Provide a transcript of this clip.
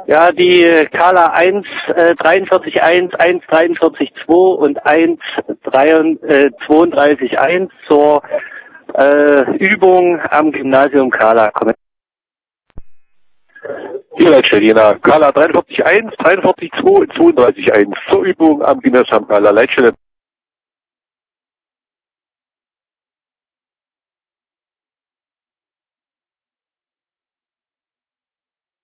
Ja, die Kala 1, 43.1, 1,43,2 und 1,32,1 zur Übung am Gymnasium Kala. Hier Leitstelle, Jena. Kala 43.1, 43,2 und 32,1 zur Übung am Gymnasium Kala. Leitstelle.